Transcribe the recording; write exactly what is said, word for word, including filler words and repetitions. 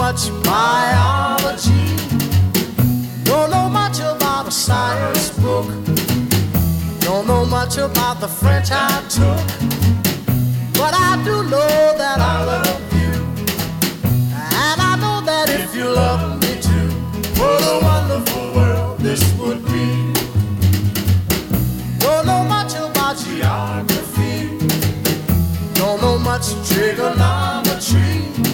much biology, don't know much about a science book, don't know much about the French I took, but I do know that I love you, and I know that if you love me too, what a wonderful world this would be. Don't know much about geography, don't know much trigonometry,